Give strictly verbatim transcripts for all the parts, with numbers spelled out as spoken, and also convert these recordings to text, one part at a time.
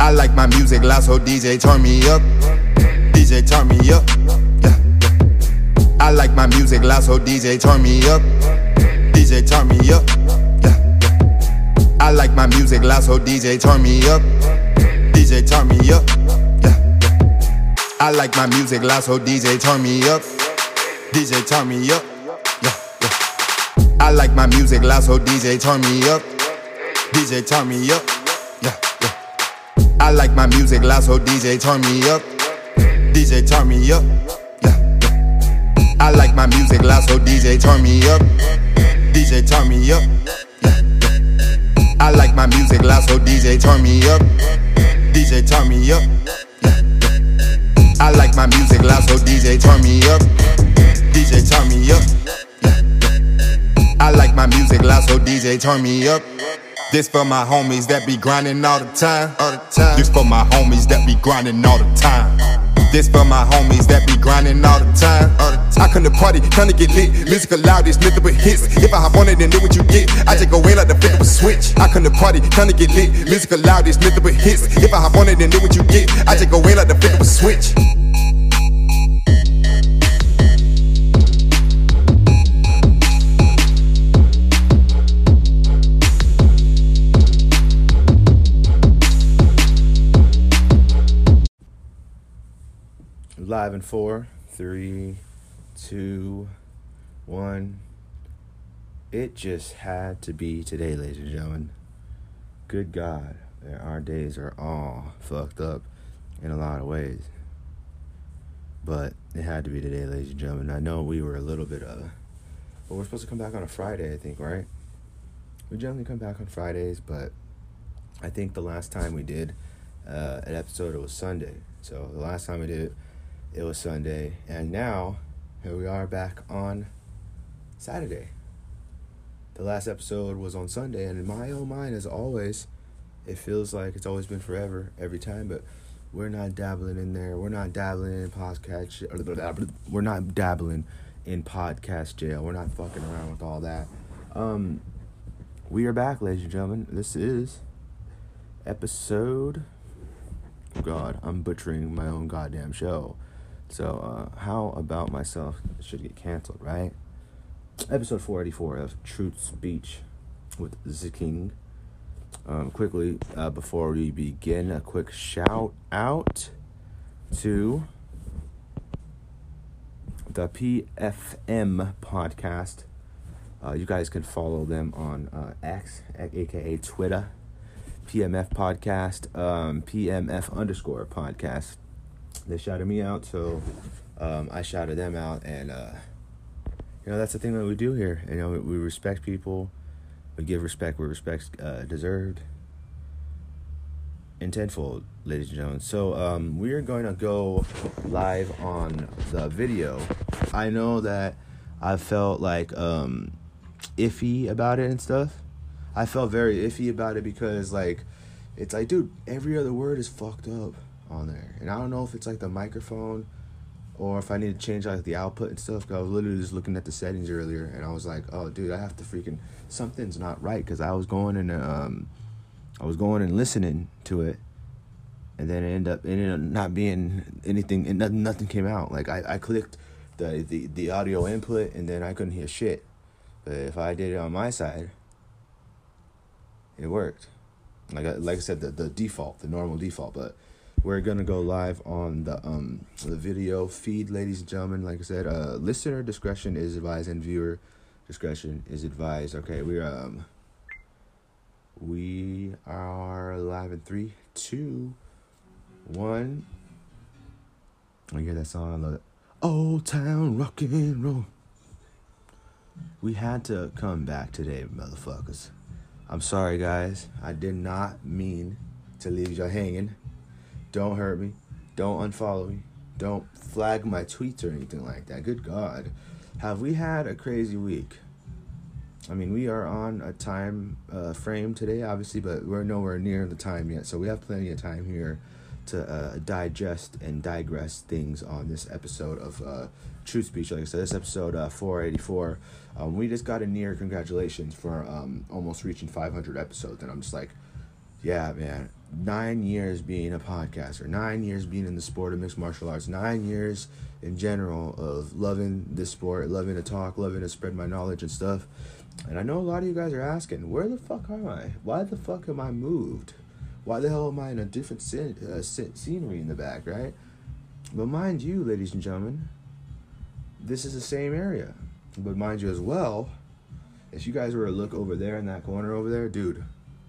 I like my music loud, so D J turn me up. D J turn me up. Yeah, yeah. I like my music loud, so D J turn me up. D J turn me up. Yeah, yeah. I like my music loud, so D J turn me up. D J turn me up. Yeah, yeah. I like my music loud, so D J turn me up. D J turn me up. Yeah, yeah. I like my music loud, so D J turn me up. D J turn me up. Yeah, yeah. I like my music loud, so D J turn me up. D J turn me up. Yeah, yeah. I like my music loud, so D J turn me up. D J turn me up. Yeah, yeah. I like my music loud, so D J turn me up. D J turn me up. Yeah, yeah. I like my music loud, so D J turn me up. D J turn me up. Yeah, yeah. I like my music loud, so D J turn me up. This for my homies that be grinding all the time. All the time. This for my homies that be grinding all the time. This for my homies that be grinding all the time. All the time. I come to party, trying to get lit. Music loud, it's nothing but hits. If I hop on it and do what you get, I just go in like the flip of a switch. I come to party, trying to get lit. Music loud, it's nothing but hits. If I hop on it and do what you get, I just go in like the flip of a switch. Live in four, three, two, one. It just had to be today, ladies and gentlemen. Good God, our days are all fucked up in a lot of ways. But it had to be today, ladies and gentlemen. I know we were a little bit, uh, well, we're supposed to come back on a Friday, I think, right? We generally come back on Fridays, but I think the last time we did uh, an episode, it was Sunday. So the last time we did it, it was Sunday, and now here we are back on Saturday. The last episode was on Sunday, and in my own mind, as always, it feels like it's always been forever every time, but we're not dabbling in there. We're not dabbling in podcast. We're not dabbling in podcast jail. We're not fucking around with all that. Um, we are back, ladies and gentlemen. This is episode. Oh God, I'm butchering my own goddamn show. So, uh, how about myself should get canceled, right? Episode four eighty-four of Truth Speech with the King. Um, quickly, uh, before we begin, a quick shout out to the P F M podcast. Uh, you guys can follow them on uh, X, aka Twitter. P M F podcast, um, P M F underscore podcast. They shouted me out, so um, I shouted them out, and uh, you know, that's the thing that we do here. You know, we, we respect people, we give respect where respect's uh, deserved, and tenfold, ladies and gentlemen. So um, we are going to go live on the video. I know that I felt like um, iffy about it and stuff. I felt very iffy about it because, like, it's like, dude, every other word is fucked up on there. And I don't know if it's, like, the microphone or if I need to change, like, the output and stuff. Because I was literally just looking at the settings earlier, and I was like, oh, dude, I have to freaking, something's not right. Because I was going and, um, I was going and listening to it, and then it ended up, it ended up not being anything, and nothing, nothing came out. Like, I, I clicked the, the, the audio input, and then I couldn't hear shit. But if I did it on my side, it worked. Like I, like I said, the, the default, the normal default. But we're going to go live on the um the video feed, ladies and gentlemen. Like I said, uh, listener discretion is advised and viewer discretion is advised. Okay, we're um we are live in three, two, one. I hear that song. I love it. Old Town Rock and Roll. We had to come back today, motherfuckers. I'm sorry, guys. I did not mean to leave you hanging. Don't hurt me. Don't unfollow me. Don't flag my tweets or anything like that. Good God. Have we had a crazy week? I mean, we are on a time uh, frame today, obviously, but we're nowhere near the time yet. So we have plenty of time here to uh, digest and digress things on this episode of uh, Truth Speech. Like I said, this episode uh, four eighty-four. Um, we just got a near congratulations for um, almost reaching five hundred episodes, and I'm just like, yeah, man, nine years being a podcaster, nine years being in the sport of mixed martial arts, nine years in general of loving this sport, loving to talk, loving to spread my knowledge and stuff. And I know a lot of you guys are asking, where the fuck am I? Why the fuck am I moved? Why the hell am I in a different scen- uh, scenery in the back, right? But mind you, ladies and gentlemen, this is the same area. But mind you as well, if you guys were to look over there in that corner over there, dude,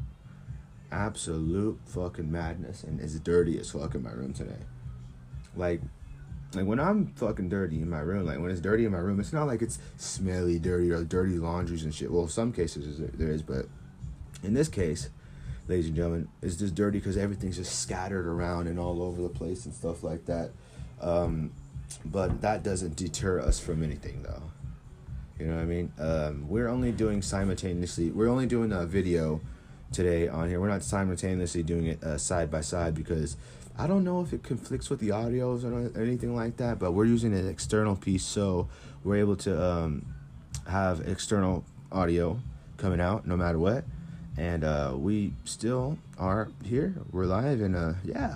absolute fucking madness, and it's dirty as fuck in my room today. Like, like when I'm fucking dirty in my room, like when it's dirty in my room, it's not like it's smelly, dirty, or dirty laundries and shit. Well, some cases there is, but in this case, ladies and gentlemen, it's just dirty because everything's just scattered around and all over the place and stuff like that. Um, but that doesn't deter us from anything, though. You know what I mean? Um, we're only doing simultaneously. We're only doing a video today on here. We're not simultaneously doing it uh, side by side because I don't know if it conflicts with the audios or anything like that, but we're using an external piece, so we're able to um, have external audio coming out no matter what. And uh, we still are here. We're live, and uh, yeah,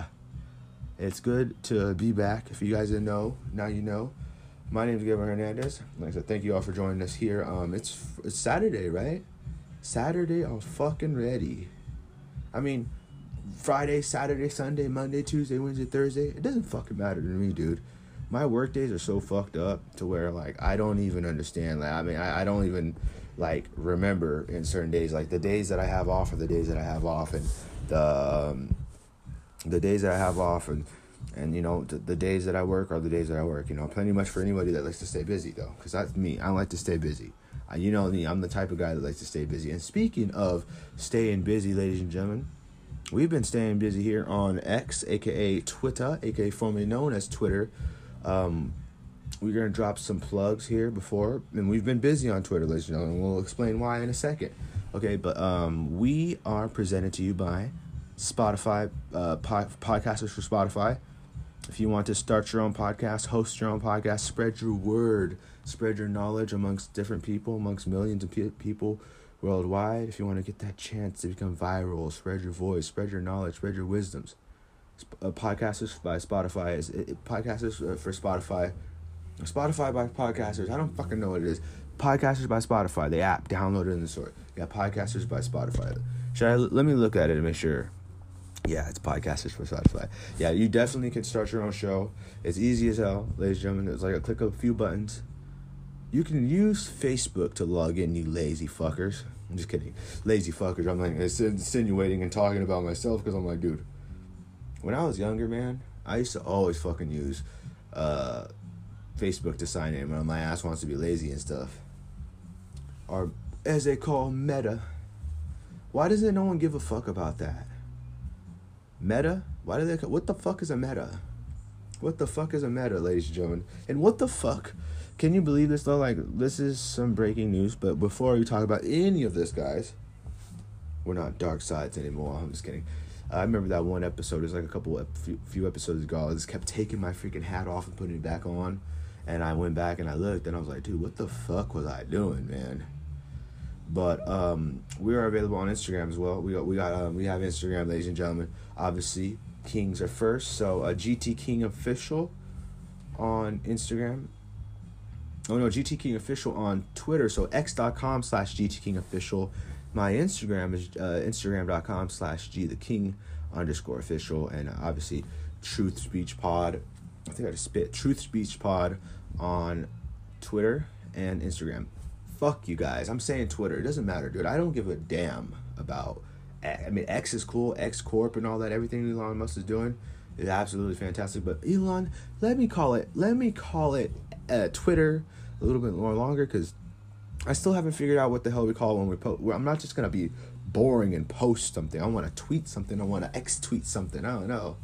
it's good to be back. If you guys didn't know, now you know. My name is Gabriel Hernandez. Like I said, thank you all for joining us here. Um, it's it's Saturday, right? Saturday, I'm fucking ready. I mean, Friday, Saturday, Sunday, Monday, Tuesday, Wednesday, Thursday. It doesn't fucking matter to me, dude. My work days are so fucked up to where, like, I don't even understand. Like, I mean, I, I don't even, like, remember in certain days. Like, the days that I have off are the days that I have off. And the, um, the days that I have off and, and you know, the, the days that I work are the days that I work. You know, plenty much for anybody that likes to stay busy, though. Because that's me. I like to stay busy. I, you know me. I'm the type of guy that likes to stay busy. And speaking of staying busy, ladies and gentlemen, we've been staying busy here on X, a k a. Twitter, a k a formerly known as Twitter. Um, we're going to drop some plugs here before, and we've been busy on Twitter, ladies and gentlemen. We'll explain why in a second. Okay, but um, we are presented to you by Spotify, uh, po- podcasters for Spotify. If you want to start your own podcast, host your own podcast, spread your word, spread your knowledge amongst different people, amongst millions of pe- people worldwide. If you want to get that chance to become viral, spread your voice, spread your knowledge, spread your wisdoms. Uh, podcasters by Spotify is it, it, podcasters for Spotify, Spotify by podcasters. I don't fucking know what it is. Podcasters by Spotify, the app, download it in the store. Yeah, podcasters by Spotify. Should I let me look at it and make sure? Yeah, it's podcasters for Spotify. Yeah, you definitely can start your own show. It's easy as hell, ladies and gentlemen. It's like a click of a few buttons. You can use Facebook to log in, you lazy fuckers. I'm just kidding. Lazy fuckers. I'm like insinuating and talking about myself because I'm like, dude, when I was younger, man, I used to always fucking use uh, Facebook to sign in when my ass wants to be lazy and stuff. Or as they call Meta. Why doesn't no one give a fuck about that? Meta? Why do they call, what the fuck is a meta? What the fuck is a meta, ladies and gentlemen? And what the fuck? Can you believe this, though? Like, this is some breaking news, but before we talk about any of this, guys, we're not dark sides anymore. I'm just kidding. Uh, I remember that one episode. It was like a couple, a few, few episodes ago. I just kept taking my freaking hat off and putting it back on. And I went back and I looked, and I was like, dude, what the fuck was I doing, man? But um, we are available on Instagram as well. We got, we got, um, we have Instagram, ladies and gentlemen. Obviously, Kings are first. So, uh, G T King Official on Instagram. Oh no, G T King Official on Twitter. So x.com slash GT King Official. My Instagram is uh, instagram.com slash G the King underscore official. And uh, obviously, Truth Speech Pod. I think I just spit. Truth Speech Pod on Twitter and Instagram. Fuck you guys. I'm saying Twitter. It doesn't matter, dude. I don't give a damn about. I mean, X is cool. X Corp and all that. Everything Elon Musk is doing is absolutely fantastic. But Elon, let me call it. Let me call it uh, Twitter a little bit more longer because I still haven't figured out what the hell we call it when we post. I'm not just gonna be boring and post something. I want to tweet something. I want to X tweet something. I don't know.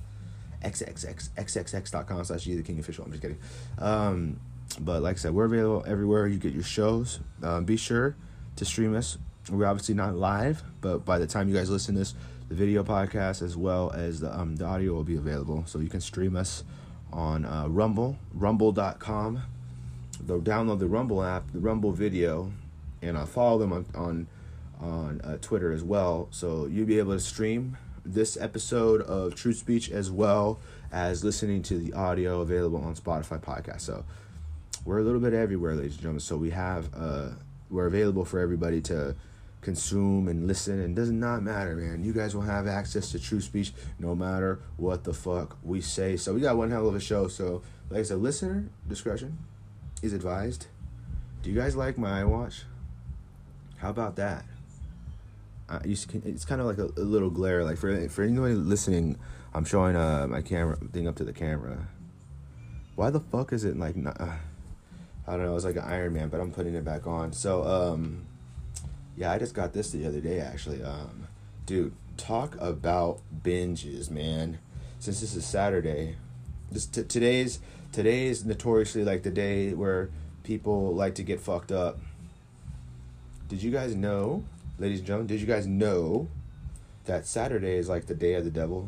xxxxxx.com slash G the King Official. I'm just kidding. Um, but like I said, we're available everywhere you get your shows. Um, be sure to stream us. We're obviously not live, but by the time you guys listen to this, the video podcast as well as the um the audio will be available. So you can stream us on uh, Rumble, rumble dot com. They'll download the Rumble app, the Rumble video, and uh, follow them on on, on uh, Twitter as well. So you'll be able to stream this episode of True Speech as well as listening to the audio available on Spotify podcast. So we're a little bit everywhere, ladies and gentlemen. So we have, uh, we're available for everybody to consume and listen, and it does not matter, man. You guys will have access to True Speech no matter what the fuck we say. So we got one hell of a show. So like I said, listener discretion is advised. Do you guys like my iWatch? How about that? Uh, you can, it's kind of like a, a little glare. Like for for anybody listening, I'm showing uh my camera thing up to the camera. Why the fuck is it like not, uh, I don't know, it's like an Iron Man, but I'm putting it back on. So um yeah, I just got this the other day actually. Um dude, talk about binges, man. Since this is Saturday, this t- today's today's notoriously like the day where people like to get fucked up. Did you guys know, ladies and gentlemen, did you guys know that Saturday is like the day of the devil?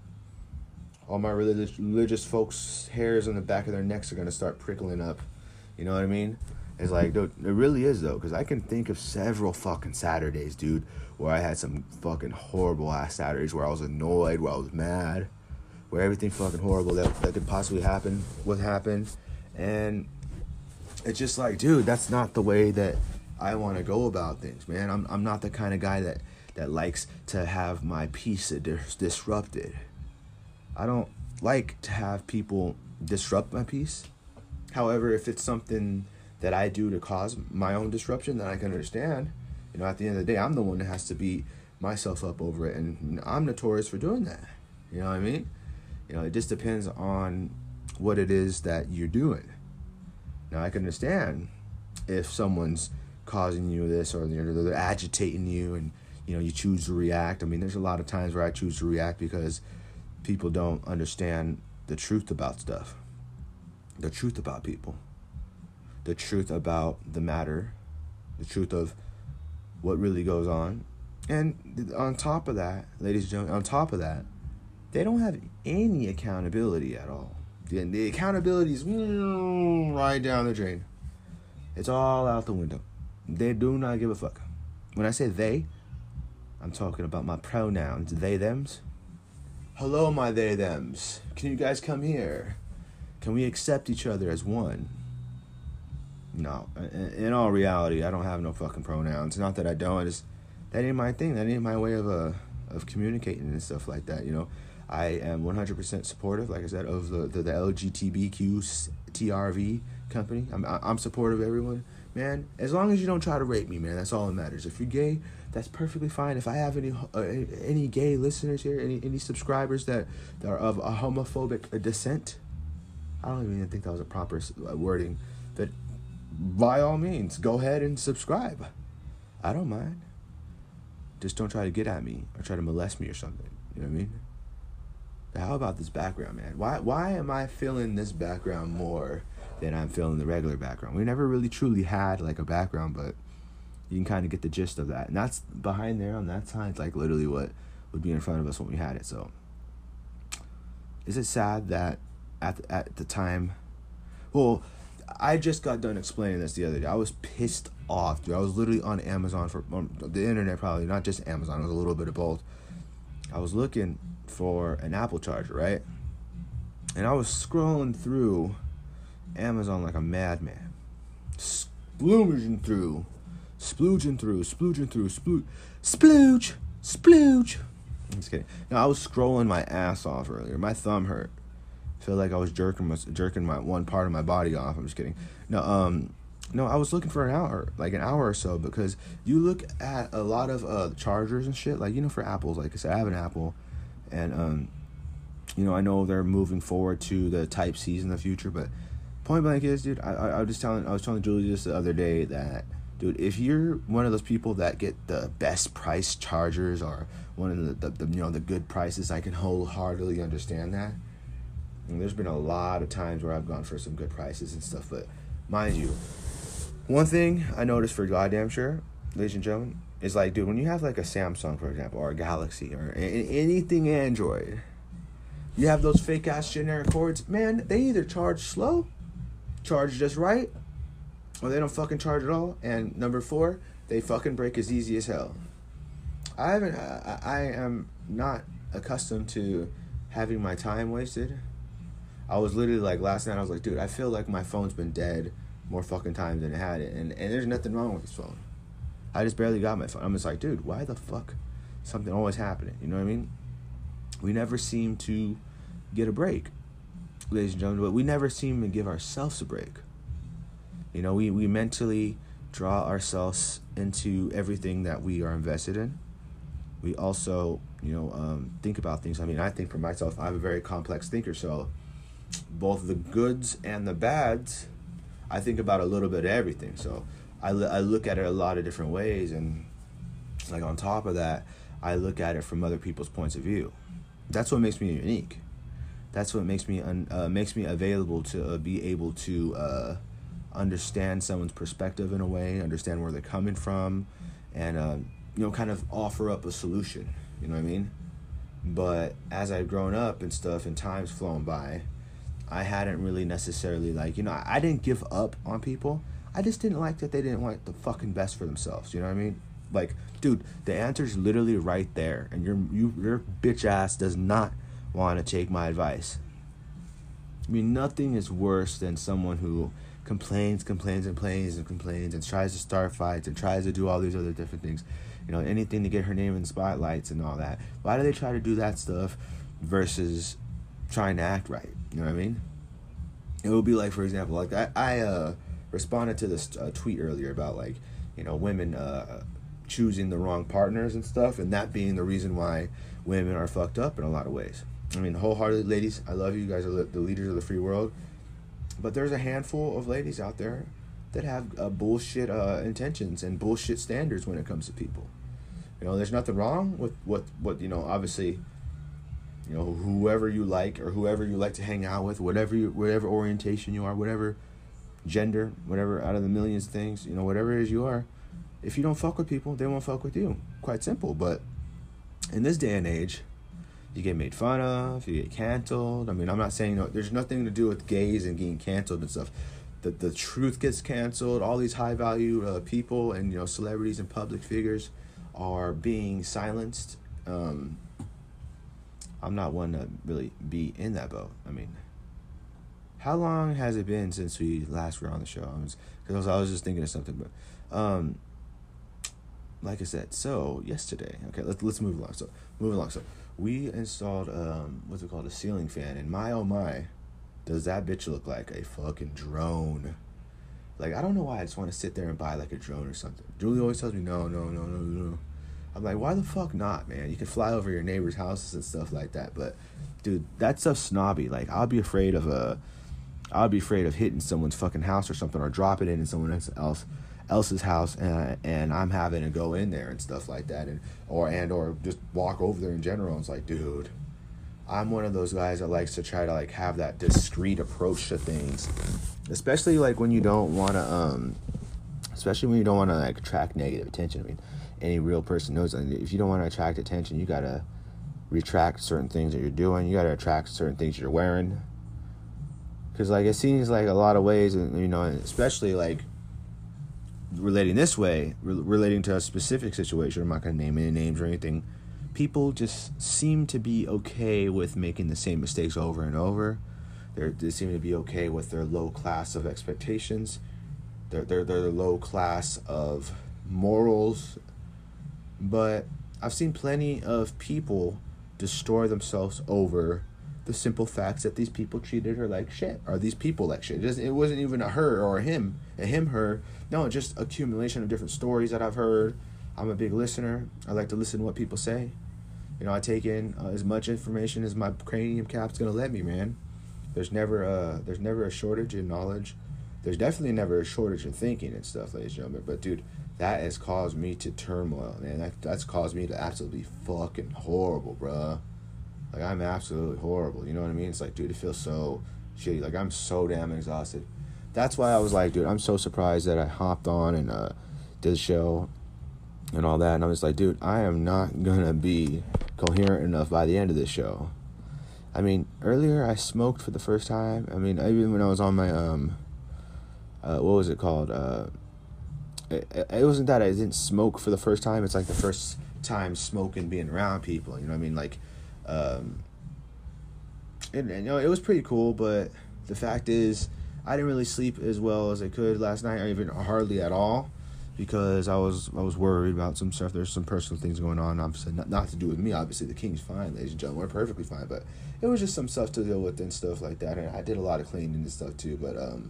All my religious religious folks' hairs on the back of their necks are going to start prickling up. You know what I mean? It's like, dude, it really is, though, because I can think of several fucking Saturdays, dude, where I had some fucking horrible-ass Saturdays where I was annoyed, where I was mad, where everything fucking horrible that, that could possibly happen would happen. And it's just like, dude, that's not the way that I want to go about things, man. I'm I'm not the kind of guy that, that likes to have my peace dis- disrupted. I don't like to have people disrupt my peace. However, if it's something that I do to cause my own disruption, then I can understand. You know, at the end of the day, I'm the one that has to beat myself up over it, and I'm notorious for doing that. You know what I mean? You know, it just depends on what it is that you're doing. Now, I can understand if someone's causing you this, or they're, they're agitating you, and, you know, you choose to react. I mean, there's a lot of times where I choose to react because people don't understand the truth about stuff, the truth about people, the truth about the matter, the truth of what really goes on. And on top of that, ladies and gentlemen, on top of that, they don't have any accountability at all. The, the accountability is right down the drain. It's all out the window. They do not give a fuck. When I say they, I'm talking about my pronouns, they, thems. Hello, my they, thems. Can you guys come here? Can we accept each other as one? No. In all reality, I don't have no fucking pronouns. Not that I don't. It's, that ain't my thing. That ain't my way of uh, of communicating and stuff like that, you know. I am one hundred percent supportive, like I said, of the, the, the L G B T Q T R V company. I'm I'm supportive of everyone. Man, as long as you don't try to rape me, man, that's all that matters. If you're gay, that's perfectly fine. If I have any uh, any gay listeners here, any any subscribers that, that are of a homophobic descent, I don't even think that was a proper wording, but by all means, go ahead and subscribe. I don't mind. Just don't try to get at me or try to molest me or something. You know what I mean? How about this background, man? Why why am I feeling this background more than I'm feeling the regular background? We never really truly had like a background, but you can kind of get the gist of that. And that's behind there on that side, like literally what would be in front of us when we had it. So is it sad that at the, at the time, well, I just got done explaining this the other day. I was pissed off, dude. I was literally on Amazon for um, the internet, probably not just Amazon. It was a little bit of both. I was looking for an Apple charger, right? And I was scrolling through Amazon like a madman, splooging through, splooging through, splooging through, splooge, splooge, splooge. I'm just kidding. No, I was scrolling my ass off earlier. My thumb hurt. I feel like I was jerking my, jerking my one part of my body off. I'm just kidding. No, um, no, I was looking for an hour, like an hour or so, because you look at a lot of uh chargers and shit, like, you know, for Apples. Like I said, I have an Apple, and um, you know, I know they're moving forward to the Type C's in the future, but point blank is, dude, I, I, I was just telling, I was telling Julie this the other day that, dude, if you're one of those people that get the best price chargers or one of the, the, the you know, the good prices, I can wholeheartedly understand that. And there's been a lot of times where I've gone for some good prices and stuff, but mind you, one thing I noticed for goddamn sure, ladies and gentlemen, is like, dude, when you have like a Samsung, for example, or a Galaxy, or a- anything Android, you have those fake ass generic cords, man, they either charge slow, charge just right, or they don't fucking charge at all. And number four, they fucking break as easy as hell. I haven't, I, I am not accustomed to having my time wasted. I was literally like, last night I was like, dude, I feel like my phone's been dead more fucking times than it had it. And, and there's nothing wrong with this phone. I just barely got my phone. I'm just like, dude, why the fuck something always happening? You know what I mean? We never seem to get a break, ladies and gentlemen, but we never seem to give ourselves a break. You know, we, we mentally draw ourselves into everything that we are invested in. We also, you know, um, think about things. I mean, I think for myself, I'm a very complex thinker, so both the goods and the bads, I think about a little bit of everything. So I, I look at it a lot of different ways, and like on top of that, I look at it from other people's points of view. That's what makes me unique. That's what makes me un, uh, makes me available to uh, be able to uh, understand someone's perspective in a way, understand where they're coming from, and uh, you know, kind of offer up a solution. You know what I mean? But as I've grown up and stuff, and time's flown by, I hadn't really necessarily like, you know, I, I didn't give up on people. I just didn't like that they didn't want the fucking best for themselves. You know what I mean? Like, dude, the answer's literally right there, and your you your bitch ass does not want to take my advice. I mean, nothing is worse than someone who complains, complains, and complains, and complains, and tries to start fights, and tries to do all these other different things. You know, anything to get her name in the spotlights and all that. Why do they try to do that stuff versus trying to act right? You know what I mean? It would be like, for example, like I, I uh, responded to this uh, tweet earlier about, like, you know, women uh, choosing the wrong partners and stuff, and that being the reason why women are fucked up in a lot of ways. I mean, wholeheartedly, ladies, I love you. You guys are the leaders of the free world. But there's a handful of ladies out there that have uh, bullshit uh, intentions and bullshit standards when it comes to people. You know, there's nothing wrong with what, what you know, obviously, you know, whoever you like or whoever you like to hang out with, whatever you, whatever orientation you are, whatever gender, whatever out of the millions of things, you know, whatever it is you are, if you don't fuck with people, they won't fuck with you. Quite simple. But in this day and age, you get made fun of, you get canceled. I mean, I'm not saying, you know, there's nothing to do with gays and getting canceled and stuff. The, the truth gets canceled. All these high-value uh, people and, you know, celebrities and public figures are being silenced. Um, I'm not one to really be in that boat. I mean, how long has it been since we last were on the show? I was, cause I was just thinking of something, but um, like I said, so yesterday, okay, let's let's move along. So move along. So we installed um, what's it called, a ceiling fan, and my oh my, does that bitch look like a fucking drone? Like, I don't know why I just want to sit there and buy like a drone or something. Julie always tells me no, no, no, no, no. I'm like, why the fuck not, man? You can fly over your neighbors' houses and stuff like that, but dude, that stuff's snobby. Like, I'll be afraid of a, I'll be afraid of hitting someone's fucking house or something, or dropping it in someone else else's house, and and I'm having to go in there and stuff like that, and or and or just walk over there in general. And it's like, dude, I'm one of those guys that likes to try to like have that discreet approach to things, especially like when you don't want to, um, especially when you don't want to like attract negative attention. I mean, any real person knows that if you don't want to attract attention, you gotta retract certain things that you're doing. You gotta attract certain things you're wearing. Because, like, it seems like a lot of ways, and you know, especially, like, relating this way, re- relating to a specific situation, I'm not going to name any names or anything, people just seem to be okay with making the same mistakes over and over. They're, they seem to be okay with their low class of expectations, their, their, their low class of morals. But I've seen plenty of people destroy themselves over the simple facts that these people treated her like shit, or these people like shit. It, just, it wasn't even a her or a him, a him, her. No, just accumulation of different stories that I've heard. I'm a big listener. I like to listen to what people say. You know, I take in uh, as much information as my cranium cap's gonna let me, man. There's never a there's never a shortage in knowledge. There's definitely never a shortage in thinking and stuff, ladies and gentlemen. But dude, that has caused me to turmoil, man. That that's caused me to absolutely fucking horrible, bruh. Like, I'm absolutely horrible, you know what I mean? It's like, dude, it feels so shitty. Like, I'm so damn exhausted. That's why I was like, dude, I'm so surprised that I hopped on and uh, did the show and all that. And I was like, dude, I am not going to be coherent enough by the end of this show. I mean, earlier I smoked for the first time. I mean, even when I was on my, um, uh, what was it called? Uh, it, it wasn't that I didn't smoke for the first time. It's like the first time smoking, being around people, you know what I mean? Like, Um, and, and, you know, it was pretty cool, but the fact is, I didn't really sleep as well as I could last night, or even hardly at all, because I was I was worried about some stuff. There's some personal things going on, obviously, not, not to do with me. Obviously, the King's fine, ladies and gentlemen. We're perfectly fine, but it was just some stuff to deal with and stuff like that. And I did a lot of cleaning and stuff too, but um,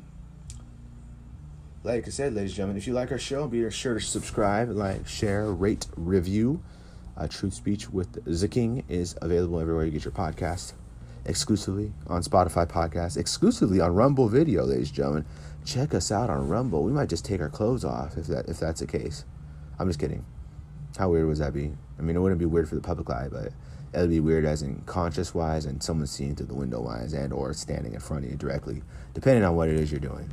like I said, ladies and gentlemen, if you like our show, be sure to subscribe, like, share, rate, review. Uh, Truth Speech with the King is available everywhere you get your podcast. Exclusively on Spotify Podcasts. Exclusively on Rumble Video, ladies and gentlemen. Check us out on Rumble. We might just take our clothes off if that if that's the case. I'm just kidding. How weird would that be? I mean, it wouldn't be weird for the public eye, but it would be weird as in conscious-wise and someone seeing through the window-wise and or standing in front of you directly, depending on what it is you're doing.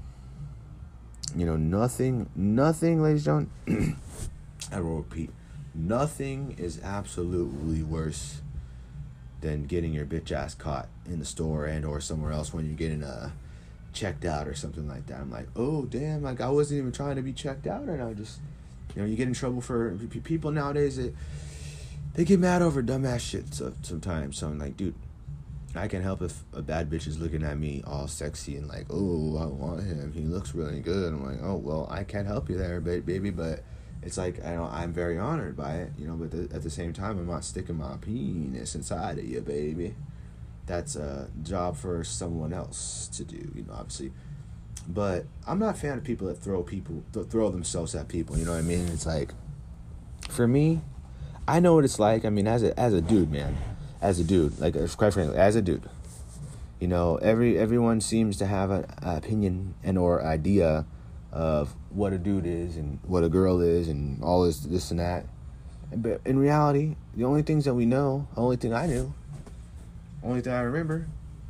You know, nothing, nothing, ladies and gentlemen, I will repeat, nothing is absolutely worse than getting your bitch ass caught in the store and or somewhere else when you're getting uh, checked out or something like that. I'm like, oh, damn, like I wasn't even trying to be checked out, and I just, you know, you get in trouble for, people nowadays, they, they get mad over dumbass shit so, sometimes. So I'm like, dude, I can help if a bad bitch is looking at me all sexy and like, oh, I want him, he looks really good. I'm like, oh, well, I can't help you there, baby, but it's like, I know I'm very honored by it, you know, but the, at the same time, I'm not sticking my penis inside of you, baby. That's a job for someone else to do, you know, obviously. But I'm not a fan of people that throw people, th- throw themselves at people, you know what I mean? It's like, for me, I know what it's like. I mean, as a as a dude, man, as a dude, like, quite frankly, as a dude, you know, every everyone seems to have an opinion and or idea of what a dude is and what a girl is and all this, this and that. But in reality, the only things that we know, the only thing I knew, only thing I remember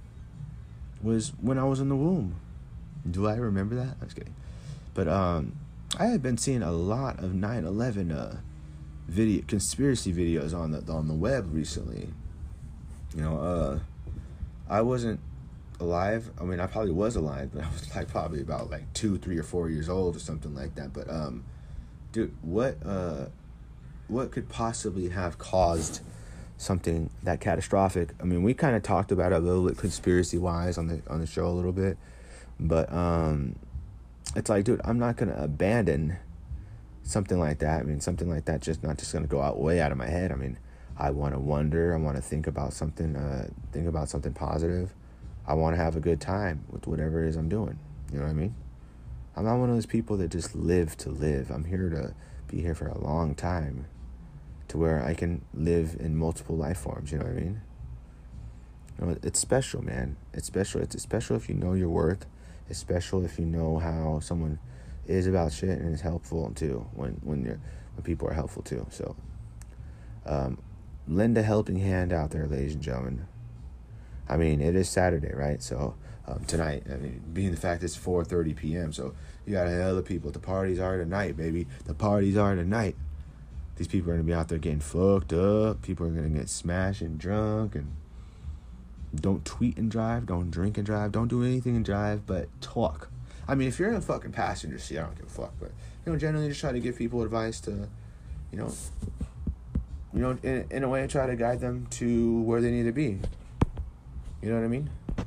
was when I was in the womb. Do I remember that? I'm just kidding. But um, I had been seeing a lot of nine eleven uh, video conspiracy videos on the on the web recently. You know, uh, I wasn't alive. I mean, I probably was alive, but I was like probably about like two, three, or four years old or something like that. But um, dude, what uh, what could possibly have caused something that catastrophic? I mean, we kind of talked about it a little bit conspiracy wise on the on the show a little bit, but um, it's like, dude, I'm not gonna abandon something like that. I mean, something like that just not just gonna go out way out of my head. I mean, I want to wonder. I want to think about something. Uh, think about something positive. I want to have a good time with whatever it is I'm doing. You know what I mean? I'm not one of those people that just live to live. I'm here to be here for a long time, to where I can live in multiple life forms. You know what I mean? You know, it's special, man. It's special. It's special if you know your worth. It's special if you know how someone is about shit and is helpful too. When when you're when people are helpful too. So, um, lend a helping hand out there, ladies and gentlemen. I mean, it is Saturday, right? So um, tonight, I mean, being the fact it's four thirty p.m., so you got other people. The parties are tonight, baby. The parties are tonight. These people are going to be out there getting fucked up. People are going to get smashed and drunk. And don't tweet and drive. Don't drink and drive. Don't do anything and drive, but talk. I mean, if you're in a fucking passenger seat, I don't give a fuck. But, you know, generally just try to give people advice to, you know, you know, in, in a way, try to guide them to where they need to be. You know what I mean?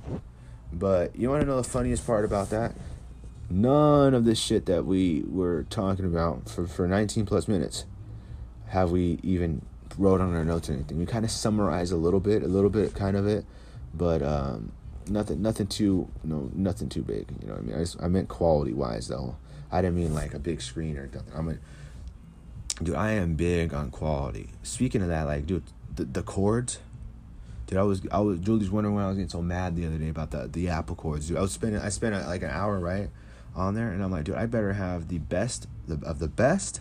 But you want to know the funniest part about that? None of this shit that we were talking about for, for nineteen plus minutes have we even wrote on our notes or anything. We kind of summarized a little bit, a little bit kind of it, but um, nothing nothing too, you know, nothing too big. You know what I mean? I, just, I meant quality-wise, though. I didn't mean like a big screen or nothing. I mean, dude, I am big on quality. Speaking of that, like, dude, the, the chords... Dude, I was, I was, Julie's wondering why I was getting so mad the other day about the, the Apple cords. Dude, I was spending, I spent like an hour, right, on there, and I'm like, dude, I better have the best of the best,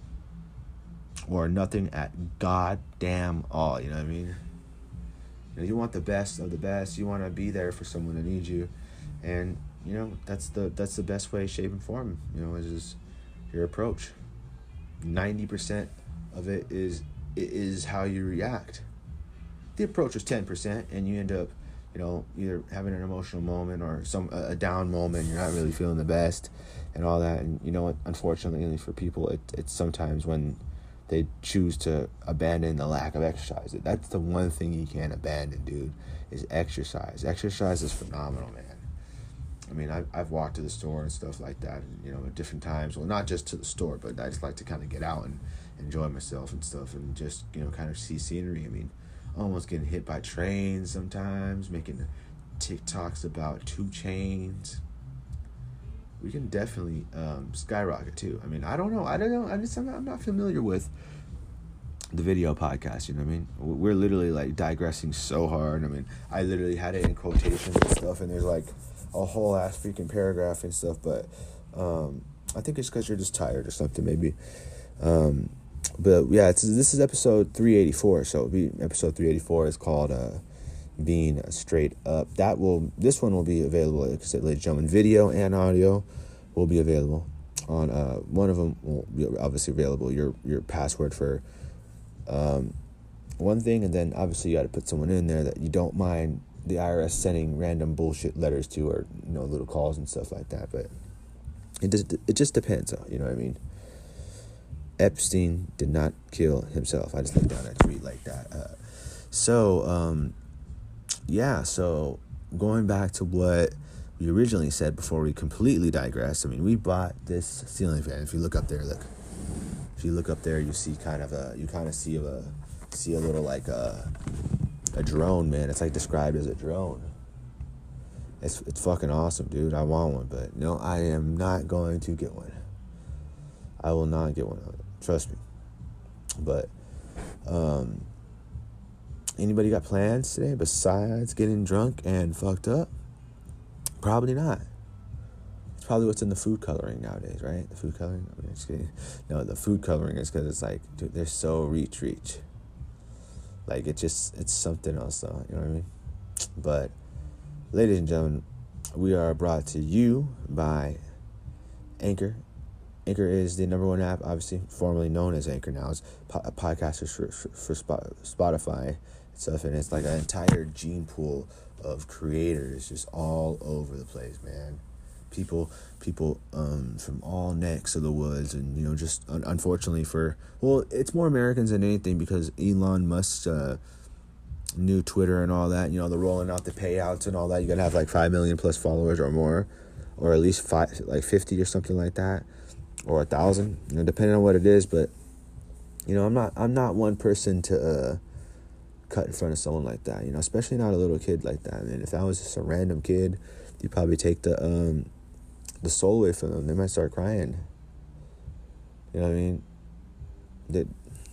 or nothing at goddamn all. You know what I mean? You know, you want the best of the best. You want to be there for someone that needs you, and you know that's the that's the best way, shape, and form. You know, is just your approach. Ninety percent of it is is how you react. The approach is ten percent, and you end up, you know, either having an emotional moment or some a down moment. You're not really feeling the best, and all that. And you know what? Unfortunately for people, it it's sometimes when they choose to abandon the lack of exercise. That's the one thing you can't abandon, dude, is exercise. Exercise is phenomenal, man. I mean, I've, I've walked to the store and stuff like that, and, you know, at different times. Well, not just to the store, but I just like to kind of get out and enjoy myself and stuff and just, you know, kind of see scenery. I mean, almost getting hit by trains sometimes, making TikToks about two Chainz. We can definitely um, skyrocket too. I mean, I don't know. I don't know. I just, I'm not, I'm not familiar with the video podcast. You know what I mean? We're literally like digressing so hard. I mean, I literally had it in quotations and stuff, and there's like a whole ass freaking paragraph and stuff. But um, I think it's because you're just tired or something, maybe. Um, but yeah, it's, this is episode three eighty-four. So it'll be episode three eighty-four is called uh, Being Straight Up. That will this one will be available, like I said, ladies and gentlemen. Video and audio will be available on uh, one of them will be obviously available. Your your password for um, one thing, and then obviously you got to put someone in there that you don't mind the I R S sending random bullshit letters to, or you know, little calls and stuff like that. But it just it just depends, though. You know what I mean? Epstein did not kill himself. I just looked down that tweet like that. Uh, so, um, yeah, so going back to what we originally said before we completely digressed, I mean, we bought this ceiling fan. If you look up there, look. If you look up there, you see kind of a, you kind of see a, see a little like a, a drone, man. It's like described as a drone. It's it's fucking awesome, dude. I want one, but no, I am not going to get one. I will not get one. Trust me. But, um, anybody got plans today besides getting drunk and fucked up? Probably not. It's probably what's in the food coloring nowadays, right? The food coloring? I'm just kidding. No, the food coloring is because it's like, dude, they're so reach, reach. Like, it just, it's something else, though. You know what I mean? But, ladies and gentlemen, we are brought to you by Anchor. Anchor is the number one app, obviously, formerly known as Anchor now. It's po- podcasters for, for, for Spotify and stuff, and it's like an entire gene pool of creators just all over the place, man. People, people um, from all necks of the woods, and, you know, just un- unfortunately for, well, it's more Americans than anything because Elon Musk's uh, new Twitter and all that, you know, they're rolling out the payouts and all that. You gotta have like five million plus followers or more, or at least five, like fifty or something like that. Or a thousand, you know, depending on what it is. But, you know, I'm not I'm not one person to uh, cut in front of someone like that, you know, especially not a little kid like that. I mean, if that was just a random kid, you'd probably take the um, the soul away from them. They might start crying. You know what I mean? That,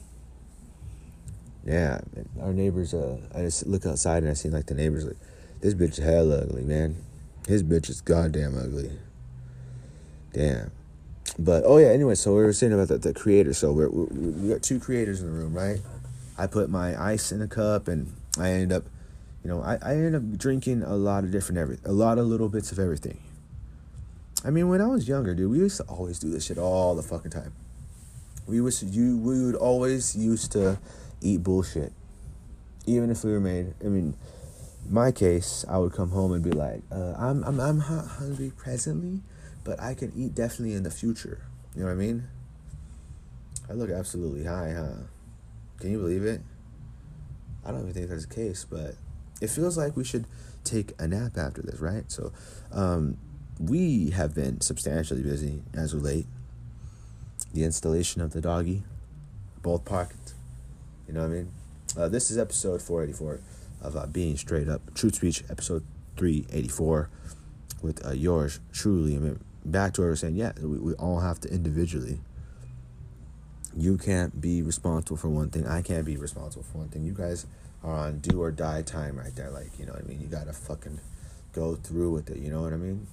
yeah, our neighbors, uh, I just look outside and I see like the neighbors like, this bitch is hella ugly, man. His bitch is goddamn ugly. Damn. But, oh yeah, anyway, so we were saying about the, the creators. So we're, we we got two creators in the room, right? I put my ice in a cup, and I ended up, you know, I, I ended up drinking a lot of different, every, a lot of little bits of everything. I mean, when I was younger, dude, we used to always do this shit all the fucking time. We was you we would always used to eat bullshit, even if we were made. I mean, my case, I would come home and be like, uh, I'm I'm I'm hungry presently, but I can eat definitely in the future. You know what I mean? I look absolutely high, huh? Can you believe it? I don't even think that's the case, but it feels like we should take a nap after this, right? So, um, we have been substantially busy as of late. The installation of the doggy, both pockets. You know what I mean? Uh, this is episode four eighty-four of uh, Being Straight Up. Truth Speech, episode three eighty-four, with uh, yours truly. I mean, back to where we're saying, yeah, we, we all have to individually. You can't be responsible for one thing. I can't be responsible for one thing. You guys are on do or die time right there. Like, you know what I mean? You gotta fucking go through with it. You know what I mean?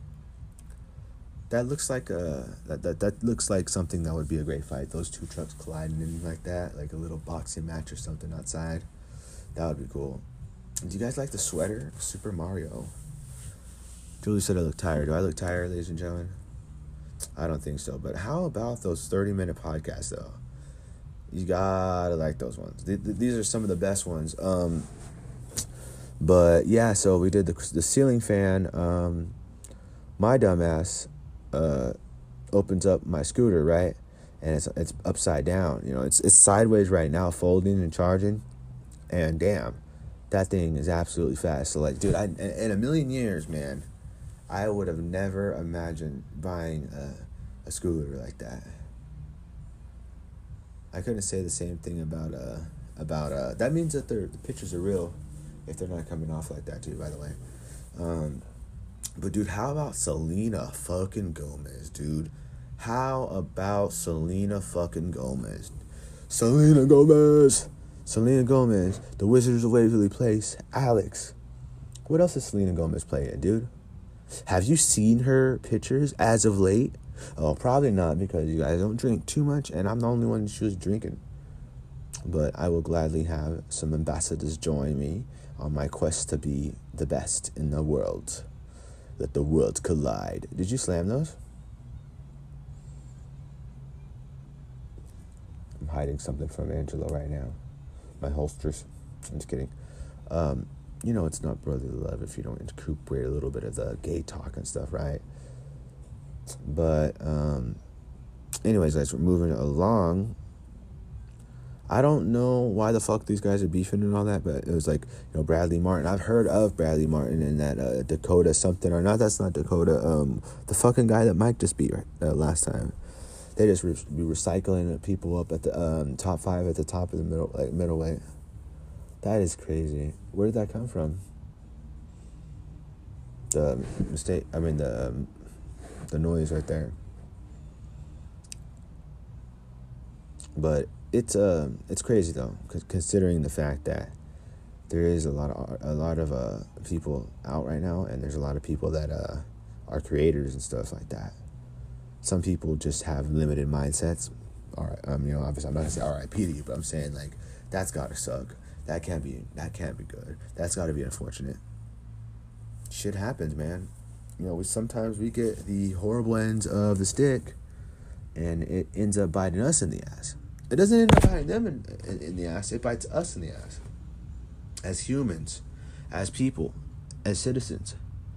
That looks like a that, that that looks like something that would be a great fight. Those two trucks colliding in like that, like a little boxing match or something outside. That would be cool. Do you guys like the sweater? Super Mario. Julie said I look tired. Do I look tired, ladies and gentlemen? I don't think so. But how about those thirty-minute podcasts, though? You gotta like those ones. Th- th- these are some of the best ones. Um, but, yeah, so we did the, the ceiling fan. Um, my dumbass uh, opens up my scooter, right? and it's it's upside down. You know, it's it's sideways right now, folding and charging, and damn, that thing is absolutely fast. So like, dude, I, in a million years, man, I would have never imagined buying a, a scooter like that. I couldn't say the same thing about uh about uh that means that the pictures are real if they're not coming off like that too, by the way. Um, but dude, how about Selena fucking Gomez, dude? How about Selena fucking Gomez? Selena Gomez. Selena Gomez, The Wizards of Waverly Place, Alex. What else is Selena Gomez playing, dude? Have you seen her pictures as of late? Oh, probably not, because you guys don't drink too much, and I'm the only one who was drinking. But I will gladly have some ambassadors join me on my quest to be the best in the world. Let the worlds collide. Did you slam those? I'm hiding something from Angela right now. My holsters. I'm just kidding. Um, you know it's not brotherly love if you don't incorporate a little bit of the gay talk and stuff, right? But, um, anyways, guys, we're moving along. I don't know why the fuck these guys are beefing and all that, but it was like, you know, Bradley Martin. I've heard of Bradley Martin and that uh, Dakota something, or not, that's not Dakota, um, the fucking guy that Mike just beat uh, last time. They just re- be recycling people up at the um, top five at the top of the middle, like middleweight. That is crazy. Where did that come from? The mistake, I mean, the, um, the noise right there. But it's uh it's crazy though, cause considering the fact that there is a lot of a lot of uh people out right now, and there's a lot of people that uh are creators and stuff like that. Some people just have limited mindsets. All right, um, you know, obviously I'm not gonna say R I P to you, but I'm saying like that's gotta suck. That can't be that can't be good. That's gotta be unfortunate. Shit happens, man. You know, we sometimes we get the horrible ends of the stick, and it ends up biting us in the ass. It doesn't end up biting them in, in, in the ass. It bites us in the ass. As humans, as people, as citizens.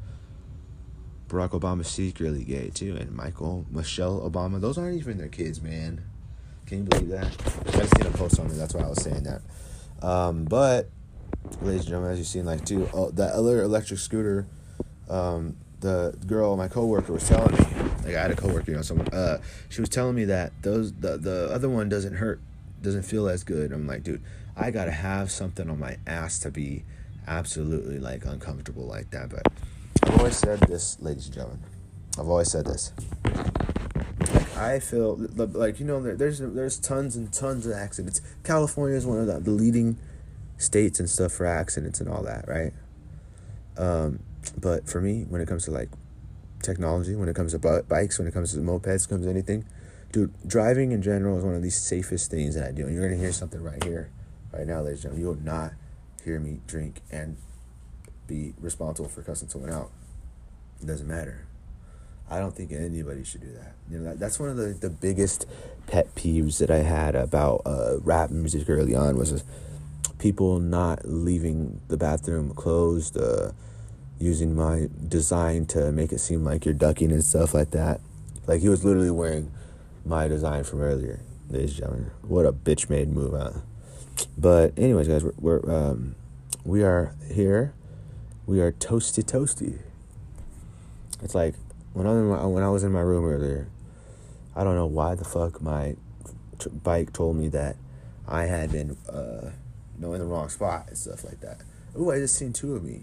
Barack Obama's secretly gay too, and Michael, Michelle Obama, those aren't even their kids, man. Can you believe that? I just seen a post on it. That's why I was saying that. Um, but, ladies and gentlemen, as you've seen, like, too, oh, that other electric scooter, um, the girl, my coworker, was telling me, like, I had a coworker, you know, someone, uh, she was telling me that those, the, the other one doesn't hurt, doesn't feel as good. I'm like, dude, I gotta have something on my ass to be absolutely, like, uncomfortable like that. But I've always said this, ladies and gentlemen, I've always said this. Like, I feel, like, you know, there, there's, there's tons and tons of accidents. California is one of the, the leading states and stuff for accidents and all that, right? Um, but for me, when it comes to, like, technology, when it comes to bikes, when it comes to mopeds, when it comes to anything, dude, driving in general is one of the safest things that I do. And you're going to hear something right here, right now, ladies and gentlemen. You will not hear me drink and be responsible for cussing someone out. It doesn't matter. I don't think anybody should do that. You know, that, that's one of the, the biggest pet peeves that I had about uh, rap music early on was just people not leaving the bathroom closed, uh, using my design to make it seem like you're ducking and stuff like that. Like, he was literally wearing my design from earlier, ladies and gentlemen. What a bitch-made move, huh? But anyways, guys, we're, we're um, we are here. We are toasty toasty. It's like when I was in my, when I was in my room earlier, I don't know why the fuck my t- bike told me that I had been uh, you know, in the wrong spot and stuff like that. Ooh, I just seen two of me.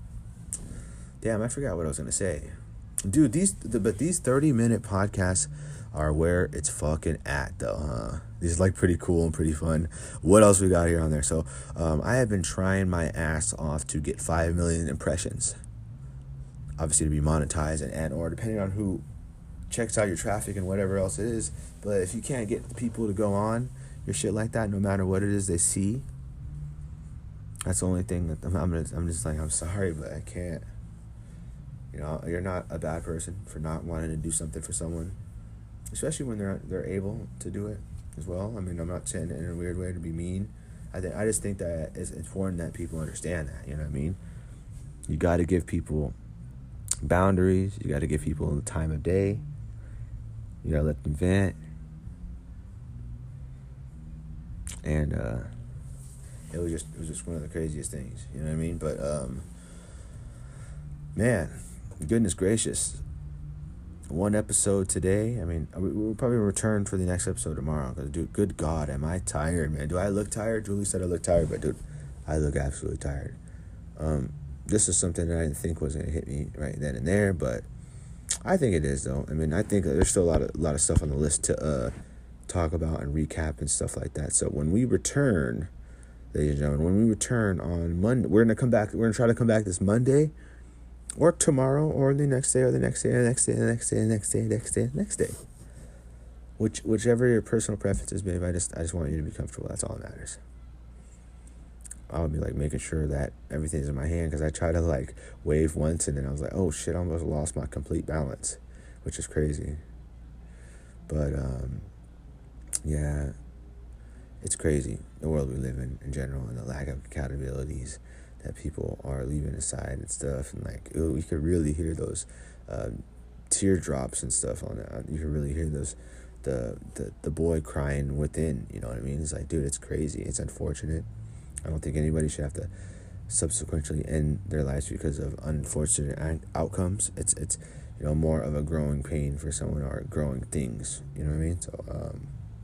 Damn, I forgot what I was gonna say. Dude, these the, but these thirty minute podcasts are where it's fucking at though, huh? These are like pretty cool and pretty fun. What else we got here on there? So um, I have been trying my ass off to get five million impressions. Obviously to be monetized and, and or depending on who checks out your traffic and whatever else it is. But if you can't get the people to go on your shit like that, no matter what it is they see, that's the only thing that I'm, I'm, I'm just like, I'm sorry, but I can't. You know, you're not a bad person for not wanting to do something for someone, especially when they're they're able to do it as well. I mean, I'm not saying it in a weird way to be mean. I think I just think that it's important that people understand that. You know what I mean? You got to give people boundaries. You got to give people the time of day. You got to let them vent. and uh, it was just it was just one of the craziest things. You know what I mean? But um, man, goodness gracious. One episode today. I mean, we'll probably return for the next episode tomorrow. Because, dude, good God, am I tired, man? Do I look tired? Julie said I look tired, but, dude, I look absolutely tired. Um, this is something that I didn't think was going to hit me right then and there, but I think it is, though. I mean, I think there's still a lot of, a lot of stuff on the list to uh, talk about and recap and stuff like that. So when we return, ladies and gentlemen, when we return on Monday, we're going to come back. We're going to try to come back this Monday, or tomorrow, or the next day, or the next day, or the next day, the next day, the next day, the next day, the next day. Which, whichever your personal preference is, babe, I just, I just want you to be comfortable. That's all that matters. I'll be, like, making sure that everything's in my hand, because I tried to, like, wave once, and then I was like, oh, shit, I almost lost my complete balance, which is crazy. But, um, yeah, it's crazy, the world we live in, in general, and the lack of accountabilities that people are leaving aside and stuff, and like, ooh, you could really hear those uh, teardrops and stuff on that. You could really hear those, the, the the boy crying within. You know what I mean? It's like, dude, it's crazy. It's unfortunate. I don't think anybody should have to subsequently end their lives because of unfortunate outcomes. It's it's you know more of a growing pain for someone or growing things. You know what I mean? So um.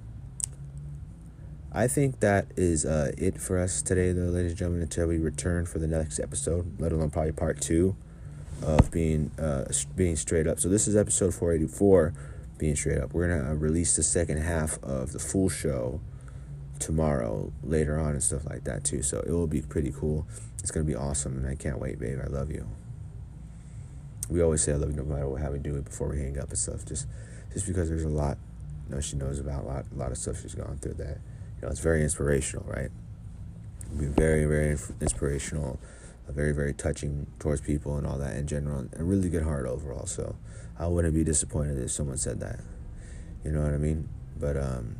I think that is uh, it for us today, though, ladies and gentlemen, until we return for the next episode, let alone probably part two of being uh, being straight up. So this is episode four eighty-four, being straight up. We're going to uh, release the second half of the full show tomorrow, later on, and stuff like that, too. So it will be pretty cool. It's going to be awesome, and I can't wait, babe. I love you. We always say I love you no matter what, how we do it before we hang up and stuff, just just because there's a lot, you know, she knows about, a lot, a lot of stuff she's gone through that. You know, it's very inspirational, right? It'll be very, very inspirational, very, very touching towards people and all that in general, and a really good heart overall. So I wouldn't be disappointed if someone said that. You know what I mean? But um,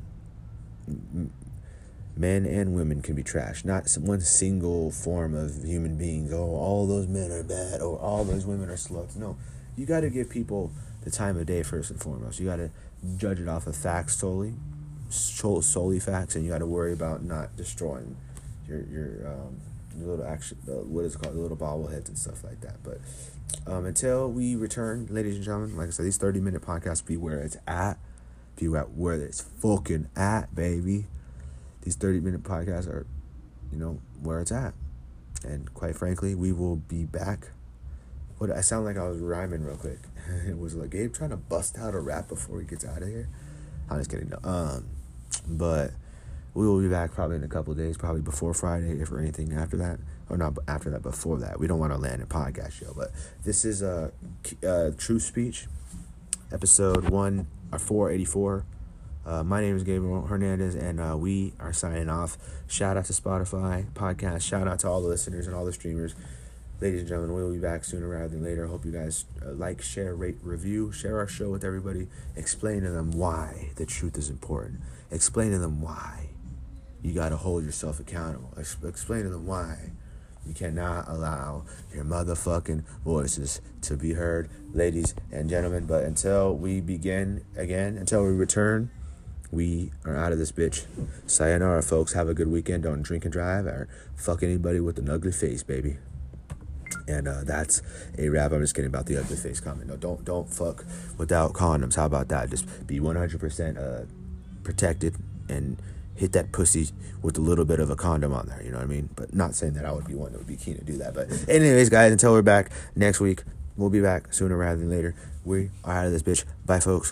men and women can be trash. Not one single form of human beings. Oh, all those men are bad, or all those women are sluts. No, you got to give people the time of day first and foremost. You got to judge it off of facts solely. solely facts, and you got to worry about not destroying your your um your little action uh, what is it called the little bobbleheads and stuff like that. But um until we return, ladies and gentlemen, like I said, these thirty minute podcasts be where it's at, be at where it's fucking at, baby. These thirty minute podcasts are, you know, where it's at, and quite frankly, we will be back. What I sound like I was rhyming real quick. It was like Gabe trying to bust out a rap before he gets out of here. I'm just kidding. No. Um, but we will be back probably in a couple of days, probably before Friday, if or anything after that, or not after that, before that. We don't want to land a podcast show, but this is a uh, uh, True Speech, episode one or four eighty four. Uh, my name is Gabriel Hernandez, and uh, we are signing off. Shout out to Spotify podcast. Shout out to all the listeners and all the streamers. Ladies and gentlemen, we'll be back sooner rather than later. I hope you guys uh, like, share, rate, review. Share our show with everybody. Explain to them why the truth is important. Explain to them why you got to hold yourself accountable. Ex- explain to them why you cannot allow your motherfucking voices to be heard, ladies and gentlemen. But until we begin again, until we return, we are out of this bitch. Sayonara, folks. Have a good weekend. Don't drink and drive or fuck anybody with an ugly face, baby. And uh, that's a wrap. I'm just kidding about the ugly face comment. No, don't don't fuck without condoms. How about that? Just be one hundred percent uh, protected and hit that pussy with a little bit of a condom on there. You know what I mean? But not saying that I would be one that would be keen to do that. But anyways, guys, until we're back next week, we'll be back sooner rather than later. We are out of this bitch. Bye, folks.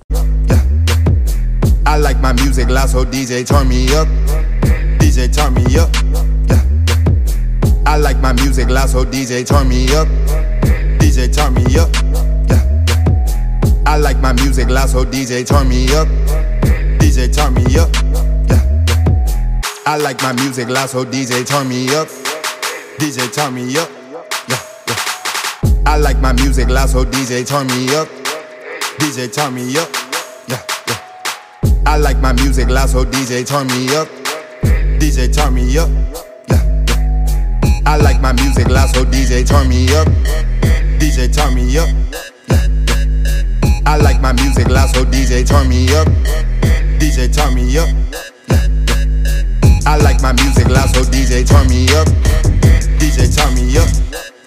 I like my music loud, so D J turn me up. D J turn me up. Yeah. I like my music loud, so D J turn me up. D J turn me up. Yeah, yeah. I like my music loud, so D J turn me up. D J turn me up. Yeah, yeah. I like my music loud, so D J turn me up. D J turn me up. Yeah, yeah. I like my music loud, so D J turn me up. D J turn me up. Yeah, yeah. I like my music loud, so D J turn me up. D J turn me up. I like my music loud, so D J turn me up. D J turn me up. Yeah, yeah. I like my music loud, so D J turn me up. D J turn me up. Yeah, yeah. I like my music loud, so D J turn me up. D J turn me up.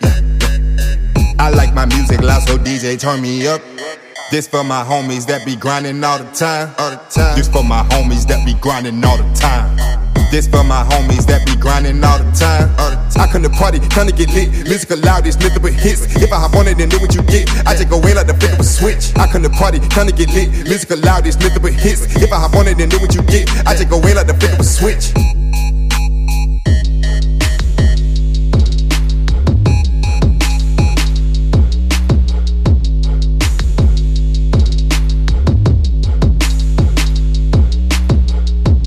I like my music loud, so D J turn me up. This for my homies that be grinding all the time. All the time. This for my homies that be grinding all the time. This for my homies that be grinding all the time. All the time. I come to party, trying to get lit. Music loud, it's nothing but hits. If I hop on it and do what you get, I just go in like the flip of a switch. I come to party, trying to get lit. Music loud, it's nothing but hits. If I hop on it and do what you get, I just go in like the flip of a switch.